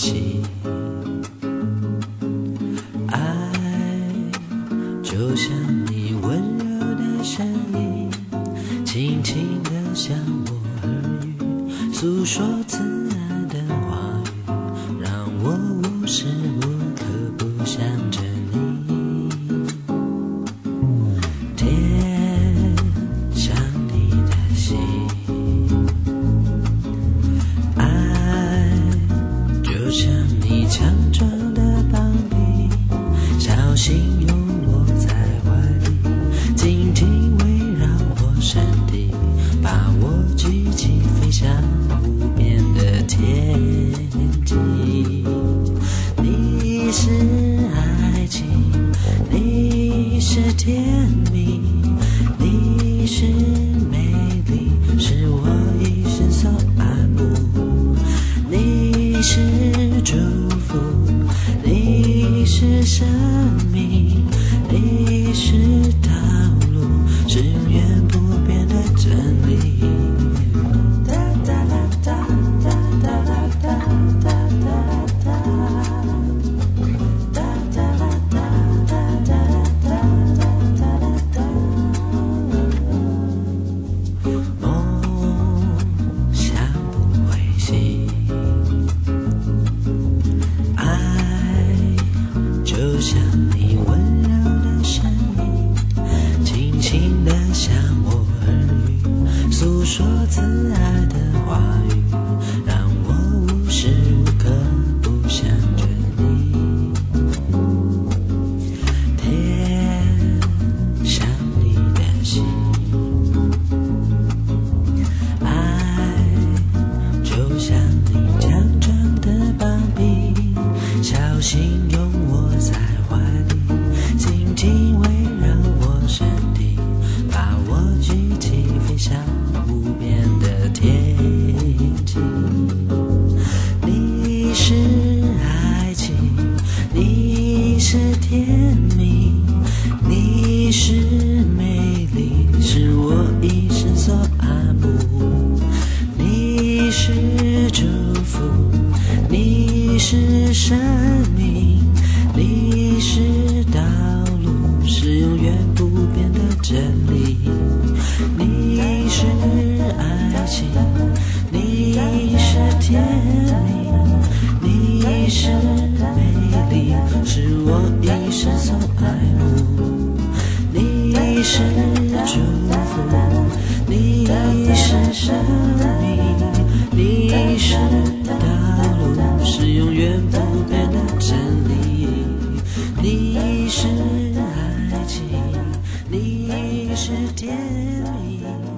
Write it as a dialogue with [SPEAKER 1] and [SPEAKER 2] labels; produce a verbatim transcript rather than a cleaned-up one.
[SPEAKER 1] 息。爱就像你温柔的声音，轻轻地向我耳语，诉说慈爱的话语，让我无时无刻不想着你。天像你的心，爱就像你强壮的膀臂，小心拥我在怀里，紧紧围绕我身体，把我举起飞向无边的天际。你是爱情，你是甜蜜，你是美丽，是我一生所爱慕。你是祝福，你是生命，你是道路，是永远不变的真理。哒哒啦哒哒哒啦哒哒哒啦哒，哒哒啦哒哒哒啦哒哒哒啦哒。梦想不会醒，爱就像你温柔的声音，轻轻地向我耳语，诉说慈爱的话语，让我无时无刻不想着你。天像你的心，爱就像你强壮的膀臂，小心拥我在怀里，紧紧围绕我身体，把我举起飞向无边的天际。你是爱情，你是甜蜜，你是美丽，是我一生所爱慕。你是祝福，你是生命，你是道路，是永远不变的真理。你是爱情，你是甜蜜，你是美丽，是我一生所爱慕。你是祝福，你是生命，你是道路，是永远不变的真理。你是爱情，你是甜蜜。